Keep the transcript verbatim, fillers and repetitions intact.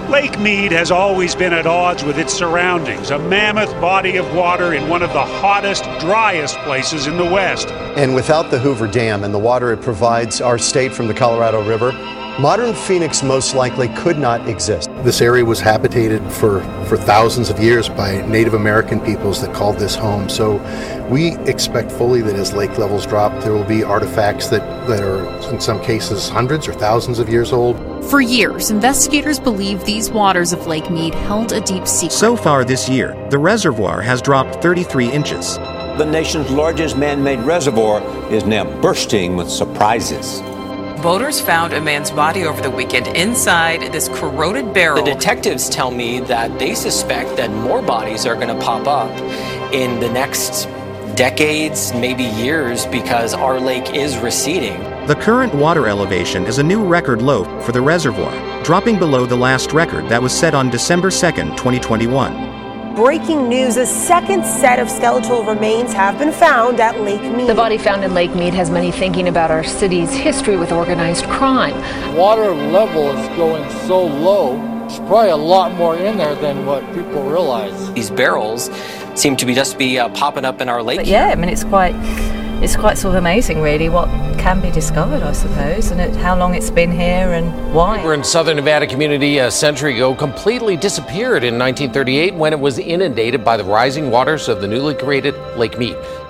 Lake Mead has always been at odds with its surroundings, a mammoth body of water in one of the hottest, driest places in the West. And without the Hoover Dam and the water it provides our state from the Colorado River, modern Phoenix most likely could not exist. This area was habitated for, for thousands of years by Native American peoples that called this home. So we expect fully that as lake levels drop, there will be artifacts that, that are, in some cases, hundreds or thousands of years old. For years, investigators believe these waters of Lake Mead held a deep secret. So far this year, the reservoir has dropped thirty-three inches. The nation's largest man-made reservoir is now bursting with surprises. Boaters found a man's body over the weekend inside this corroded barrel. The detectives tell me that they suspect that more bodies are going to pop up in the next decades, maybe years, because our lake is receding. The current water elevation is a new record low for the reservoir, dropping below the last record that was set on December second, twenty twenty-one. Breaking news, a second set of skeletal remains have been found at Lake Mead. The body found in Lake Mead has many thinking about our city's history with organized crime. Water level is going so low, there's probably a lot more in there than what people realize. These barrels seem to be just be uh, popping up in our lake. But yeah, I mean, it's quite, it's quite sort of amazing, really, what can be discovered, I suppose, and it, how long it's been here and why. We're in southern Nevada community a century ago, completely disappeared in nineteen thirty-eight when it was inundated by the rising waters of the newly created Lake Mead.